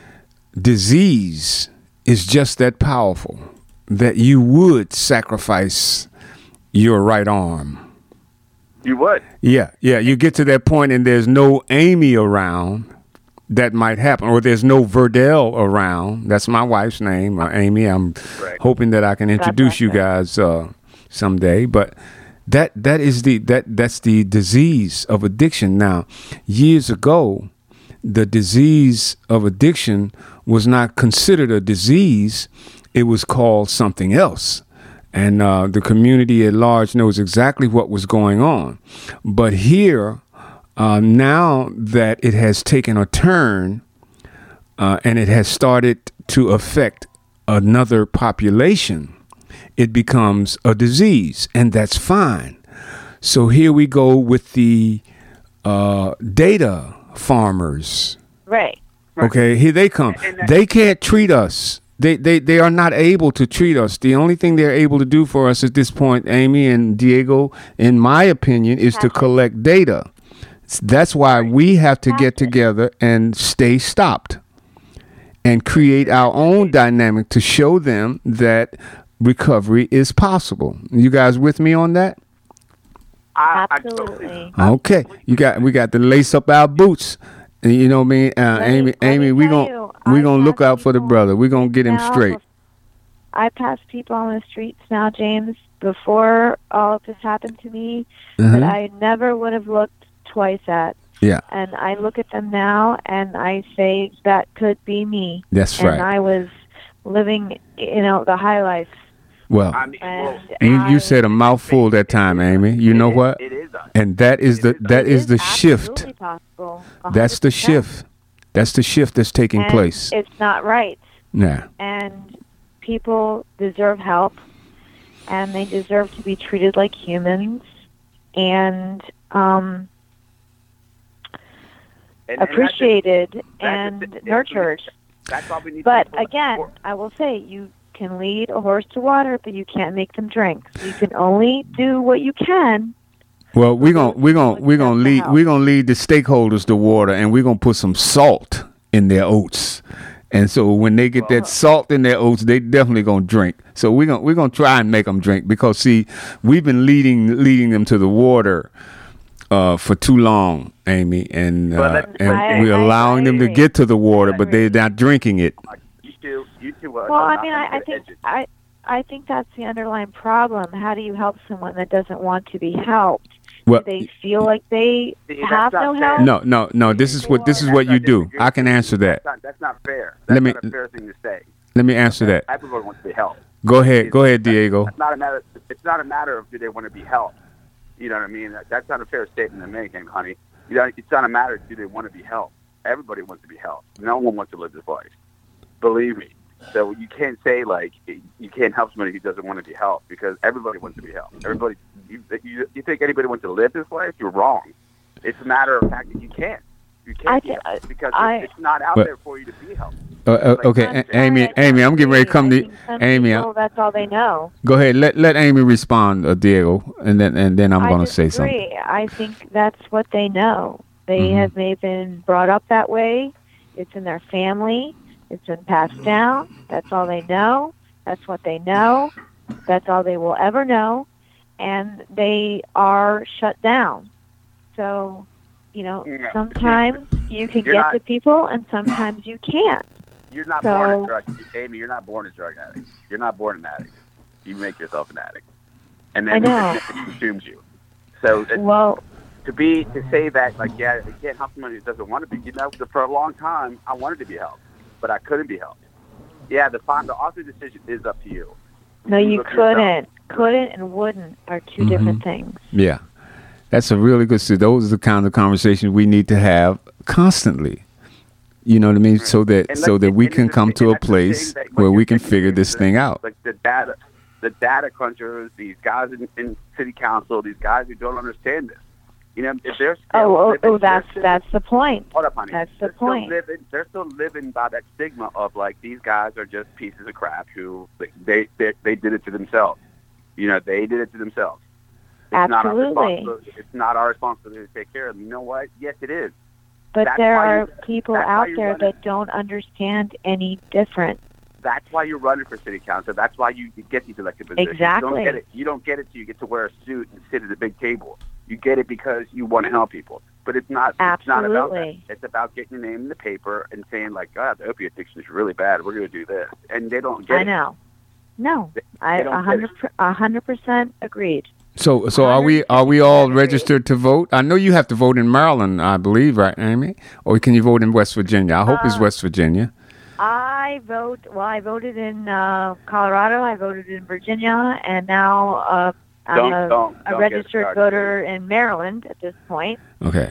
disease is just that powerful that you would sacrifice your right arm. You would? Yeah. You get to that point and there's no Amy around, that might happen, or there's no Verdell around. That's my wife's name, Amy. I'm hoping that I can introduce you guys someday. But that's the disease of addiction. Now, years ago, the disease of addiction was not considered a disease. It was called something else. And the community at large knows exactly what was going on. But here, now that it has taken a turn and it has started to affect another population, it becomes a disease, and that's fine. So here we go with the data farmers. Right. Okay, here they come. They can't treat us. They are not able to treat us. The only thing they're able to do for us at this point, Amy and Diego, in my opinion, is to collect data. That's why we have to get together and stay stopped and create our own dynamic to show them that recovery is possible. You guys with me on that? Absolutely. Okay, we got to lace up our boots. You know what I mean, Amy, we gonna look out for the brother. We gonna get him straight. I pass people on the streets now, James, before all of this happened to me, that I never would have looked twice at. Yeah. And I look at them now and I say, that could be me. That's right. And I was living, the high life. Well, you said a mouthful that time, Amy. You know what? It is. And that is the shift. Possible. That's the shift. That's the shift that's taking place. It's not right. Yeah. And people deserve help, and they deserve to be treated like humans, and appreciated and nurtured. That's all we need. But again, I will say, you can lead a horse to water, but you can't make them drink. You can only do what you can. Well, we're gonna lead the stakeholders to water, and we're gonna put some salt in their oats. And so when they get that salt in their oats, they definitely gonna drink. So we're gonna try and make them drink, because see, we've been leading them to the water for too long, Amy, and we're allowing them to get to the water, but they're not drinking it. You two. Well, I mean, I think that's the underlying problem. How do you help someone that doesn't want to be helped? Well, Do they feel like they See, have that's no not help? fair. No. This is what you do. I can answer that. That's not fair. Let That's me- not a fair thing to say. Let me answer that. Everyone wants to be helped. Go ahead, Diego. It's not a matter. It's not a matter of do they want to be helped. You know what I mean? That's not a fair statement to make, honey. You know, it's not a matter of do they want to be helped. Everybody wants to be helped. No one wants to live this life. Believe me. So you can't say like you can't help somebody who doesn't want to be helped because everybody wants to be helped. Everybody. You think anybody wants to live this life? You're wrong. It's a matter of fact that you can't. You can't be helped because it's not out there for you to be helped. Okay, Amy, I'm getting ready to come to Amy. That's all they know. Go ahead. Let Amy respond, Diego, and then I'm going to say something. I think that's what they know. They've been brought up that way. It's in their family. It's been passed down. That's all they know. That's what they know. That's all they will ever know. And they are shut down. So, sometimes you can get to people and sometimes you can't. You're not born a drug addict. Amy, you're not born a drug addict. You're not born an addict. You make yourself an addict. And then it consumes you. So to say that, like, you can't help somebody who doesn't want to be, for a long time, I wanted to be helped, but I couldn't be helped. Yeah, the author decision is up to you. No, you couldn't. Couldn't and wouldn't are two different things. Yeah. That's a really good, so those are the kind of conversations we need to have constantly. You know what I mean? So that we can come to a place where we can figure this thing out. Like the data crunchers, these guys in city council, these guys who don't understand this. If they're that's the point. Hold up, honey. That's the point. They're still living by that stigma of like these guys are just pieces of crap who they did it to themselves. They did it to themselves. Absolutely. It's not our responsibility to take care of them. You know what? Yes, it is. But there are people out there that don't understand any different. That's why you're running for city council. That's why you get these elected positions. Exactly. You don't get it till you get to wear a suit and sit at a big table. You get it because you want to help people. But it's not. Absolutely. It's not about that. It's about getting your name in the paper and saying like, God, the opiate addiction is really bad. We're going to do this, and they don't get it. I know. No, I 100% agreed. So are we all registered to vote? I know you have to vote in Maryland, I believe, right, Amy? Or can you vote in West Virginia? I hope it's West Virginia. I voted in Colorado, I voted in Virginia, and now I'm a registered voter in Maryland at this point. Okay.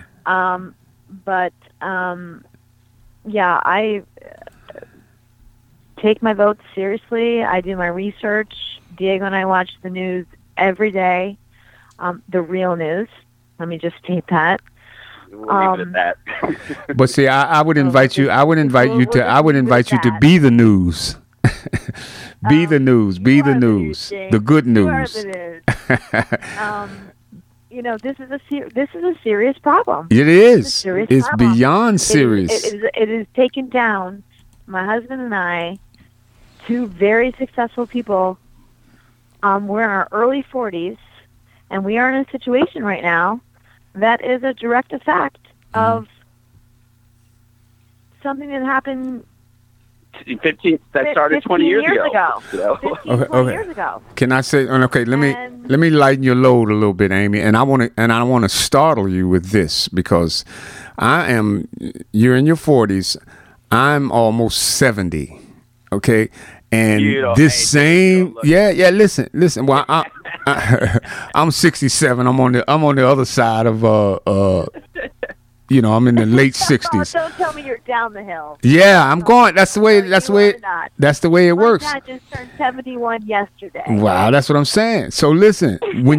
I take my vote seriously. I do my research. Diego and I watch the news every day, the real news. Let me just state that. We'll leave it at that. But see, I would invite you. I would invite you to be the news. Be the news. Be the news. The good news. This is a serious problem. It is. It's beyond serious. It is taken down. My husband and I, two very successful people. We're in our early 40s, and we are in a situation right now that is a direct effect of something that happened 15 that started 20 years ago. 20 years ago. Can I say? Okay, let me lighten your load a little bit, Amy, and I want to startle you with this because you're in your 40s. I'm almost 70. Okay. And listen. Well, I'm 67. I'm on the other side of I'm in the late 60s. Don't tell me you're down the hill. Yeah, I'm going. That's the way it works. My dad just turned 71 yesterday. Wow, that's what I'm saying. So listen, when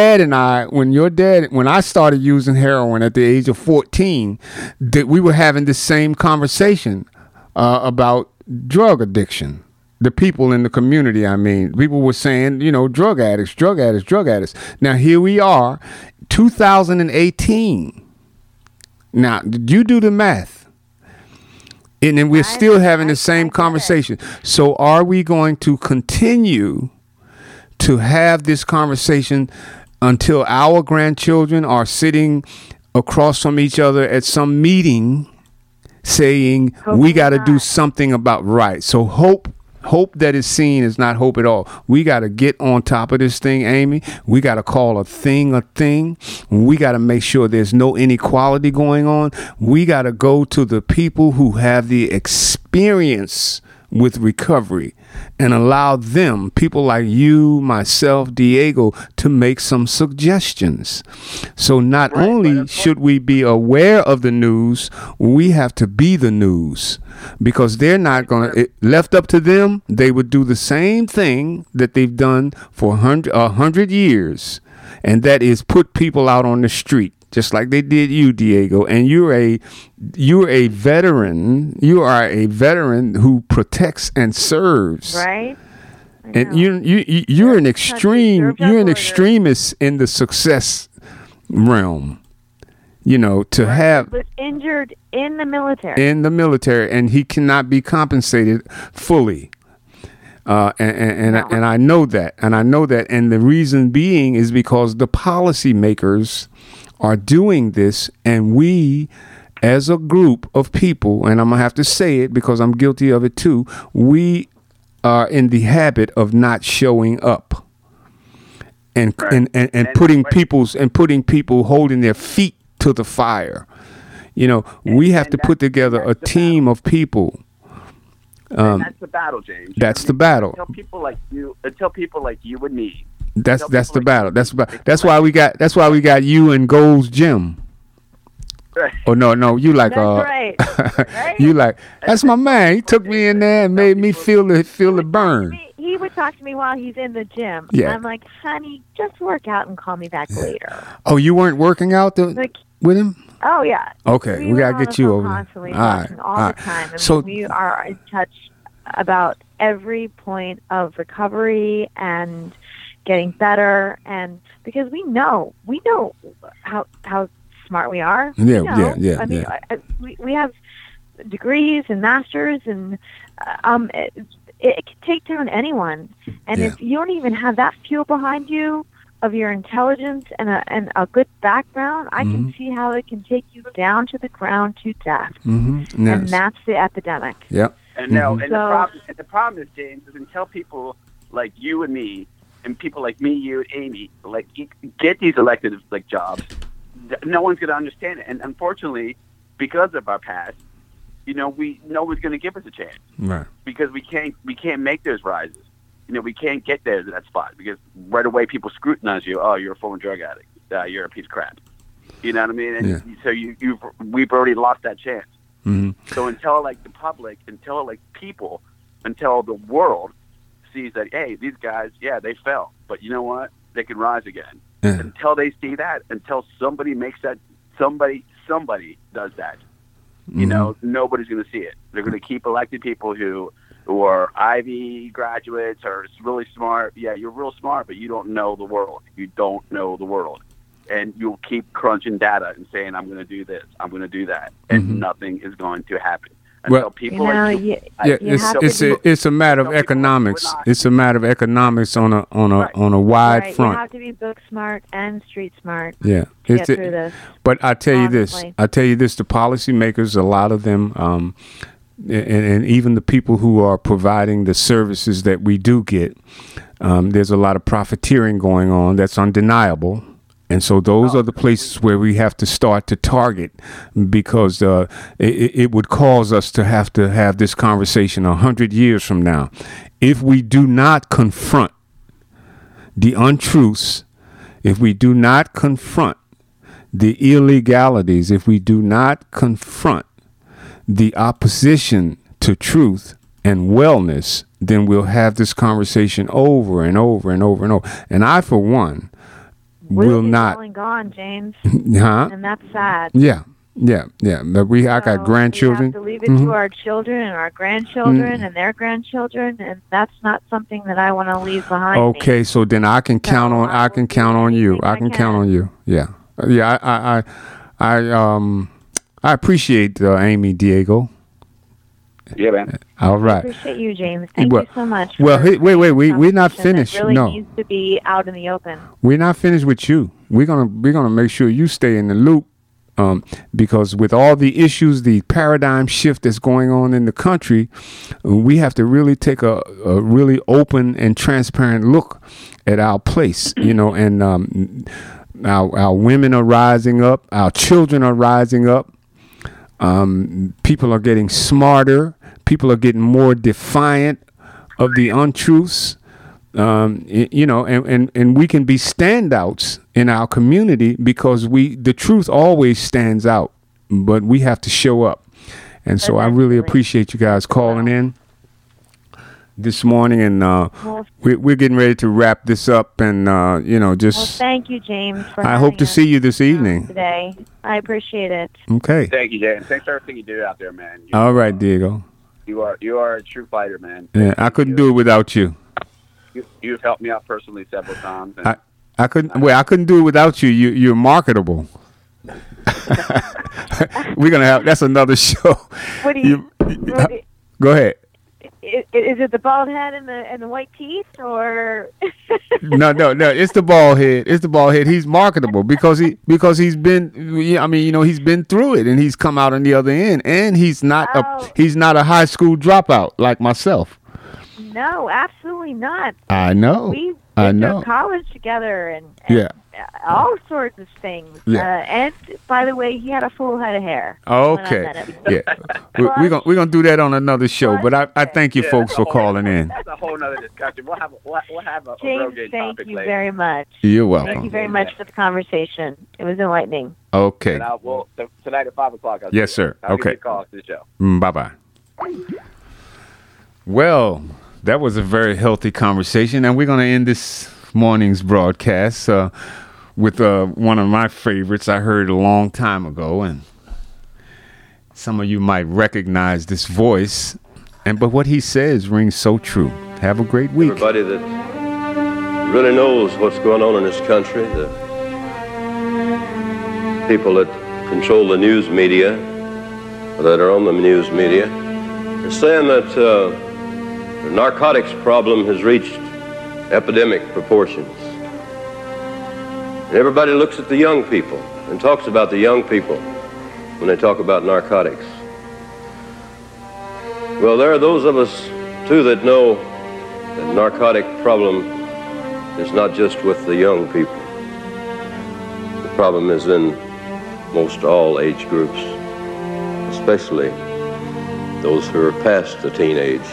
I started using heroin at the age of 14, we were having the same conversation about drug addiction. The people in the community, people were saying, drug addicts. Now, here we are, 2018. Now, you do the math. And then we're still having the same conversation. So are we going to continue to have this conversation until our grandchildren are sitting across from each other at some meeting saying we got to do something about right? So hope Hope that is seen is not hope at all. We got to get on top of this thing, Amy. We got to call a thing a thing. We got to make sure there's no inequality going on. We got to go to the people who have the experience with recovery and allow them, people like you, myself, Diego, to make some suggestions. So not only should we be aware of the news, we have to be the news, because they're not going to, left up to them, they would do the same thing that they've done for 100 years, and that is put people out on the street. Just like they did you, Diego, and you're a veteran. You are a veteran who protects and serves. Right. And you're an extreme. You're an extremist in the success realm. You know, to have was injured in the military. And he cannot be compensated fully. And I know that, and the reason being is because the policymakers are doing this, and we as a group of people, and I'm gonna have to say it because I'm guilty of it too, we are in the habit of not showing up and putting people holding their feet to the fire. You know, we have to put together a team of people. That's the battle, James. That's the battle. Until people like you and me. That's the battle. That's why we got you and Gold's Gym. Right. Oh no, you like That's right. You like, that's my man. He took me in there and made me feel the burn. He would talk to me while he's in the gym. Yeah. And I'm like, honey, just work out and call me back later. Oh, you weren't working out with him? Oh yeah. Okay, we gotta get you over there. Constantly, all right. all the time. I mean, so we are in touch about every point of recovery and getting better, and because we know how smart we are. Yeah. I mean, we have degrees and masters, and it can take down anyone. And if you don't even have that fuel behind you of your intelligence and a good background, I can see how it can take you down to the ground to death. Mm-hmm. And that's the epidemic. Yep. And the problem is, James, is until people like you and me, and people like me, you, and Amy, like get these elected jobs, no one's going to understand it. And unfortunately, because of our past, no one's going to give us a chance. Right. Because we can't make those rises. We can't get there to that spot because right away people scrutinize you. Oh, you're a former drug addict. You're a piece of crap. You know what I mean? And so we've already lost that chance. Mm-hmm. So until the public, until people, until the world sees that, hey, these guys, they fell, but you know what? They can rise again. Yeah. Until they see that, until somebody makes that, somebody does that, nobody's going to see it. They're going to keep elected people who are Ivy graduates or really smart. Yeah, you're real smart, but you don't know the world. You don't know the world. And you'll keep crunching data and saying, I'm going to do this, I'm going to do that. And nothing is going to happen. Until people it's a matter of economics. It's a matter of economics on a wide front. You have to be book smart and street smart. Yeah, to get through this. But I tell you this. The policymakers, a lot of them, and even the people who are providing the services that we do get, there's a lot of profiteering going on. That's undeniable. And so those are the places where we have to start to target, because it would cause us to have this conversation 100 years from now. If we do not confront the untruths, if we do not confront the illegalities, if we do not confront the opposition to truth and wellness, then we'll have this conversation over and over and over and over. And I, for one, will not. Well and gone, James. Huh? And that's sad. Yeah. But I got grandchildren. We have to leave it to our children and our grandchildren and their grandchildren, and that's not something that I want to leave behind. Okay, so then I can count on. I can count on you. I can count on you. Yeah. I appreciate Amy, Diego. Yeah, man. All right. I appreciate you, James. Thank you so much. Wait. We're not finished. Really no, needs to be out in the open. We're not finished with you. We're gonna make sure you stay in the loop because with all the issues, the paradigm shift that's going on in the country, we have to really take a really open and transparent look at our place, and our women are rising up, our children are rising up, people are getting smarter, people are getting more defiant of the untruths. And we can be standouts in our community because the truth always stands out, but we have to show up. And so I really appreciate you guys calling in this morning, and we're getting ready to wrap this up, and just. Well, thank you, James. I hope to see you this evening today. I appreciate it. Okay. Thank you, James. Thanks for everything you do out there, man. All right, Diego. You are a true fighter, man. Yeah, I couldn't do it without you. You've helped me out personally several times. And I couldn't do it without you. You're marketable. That's another show. What do you? Go ahead. Is it the bald head and the white teeth, or? No. It's the bald head. It's the bald head. He's marketable because he's been. He's been through it and he's come out on the other end. And he's not a high school dropout like myself. No, absolutely not. I know. We went to college together and all sorts of things. Yeah. And by the way, he had a full head of hair. Okay. Yeah. We're gonna do that on another show. But I thank you folks for calling in. That's a whole other discussion. We'll have a James, road game thank topic you later. very much. You're welcome. Thank you very much for the conversation. It was enlightening. Okay. And tonight at 5 o'clock. Yes, sir. I'll give you Okay. a call to the show. Bye-bye. Well, that was a very healthy conversation, and we're going to end this morning's broadcast with one of my favorites I heard a long time ago, and some of you might recognize this voice, but what he says rings so true. Have a great week. Everybody that really knows what's going on in this country, the people that control the news media, or that are on the news media, are saying that the narcotics problem has reached epidemic proportions. And everybody looks at the young people and talks about the young people when they talk about narcotics. Well, there are those of us, too, that know the narcotic problem is not just with the young people. The problem is in most all age groups, especially those who are past the teenage.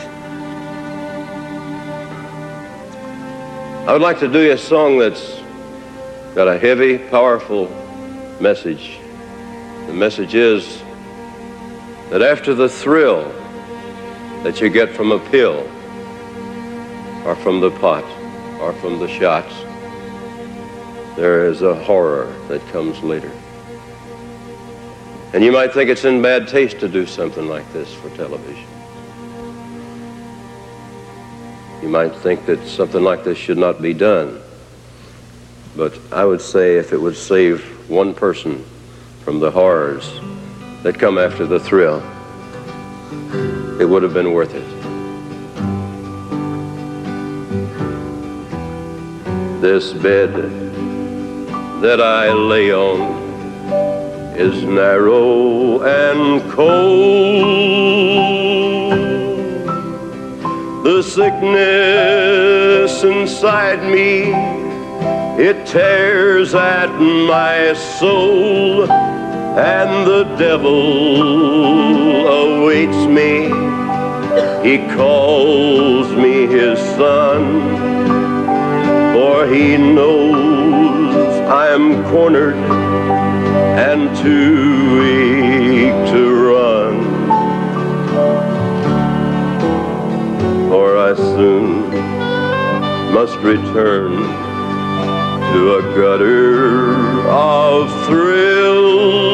I would like to do you a song that's got a heavy, powerful message. The message is that after the thrill that you get from a pill, or from the pot, or from the shots, there is a horror that comes later. And you might think it's in bad taste to do something like this for television. You might think that something like this should not be done. But I would say if it would save one person from the horrors that come after the thrill, it would have been worth it. This bed that I lay on is narrow and cold. The sickness inside me, it tears at my soul, and the devil awaits me. He calls me his son, for he knows I'm cornered and too weak to run. For I soon must return to a gutter of thrill,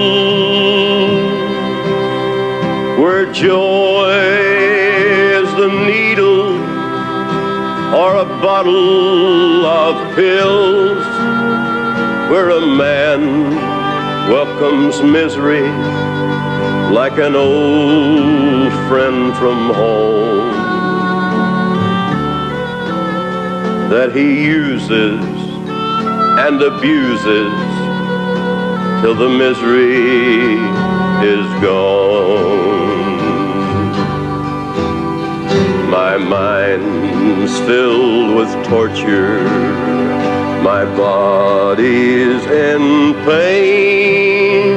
where joy is the needle or a bottle of pills, where a man welcomes misery like an old friend from home, that he uses and abuses till the misery is gone. My mind's filled with torture, my body's in pain,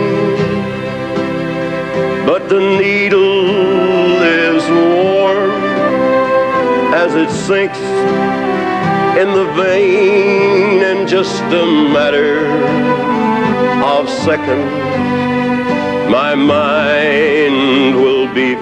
but the needle is warm as it sinks in the vein. In just a matter of seconds, my mind will be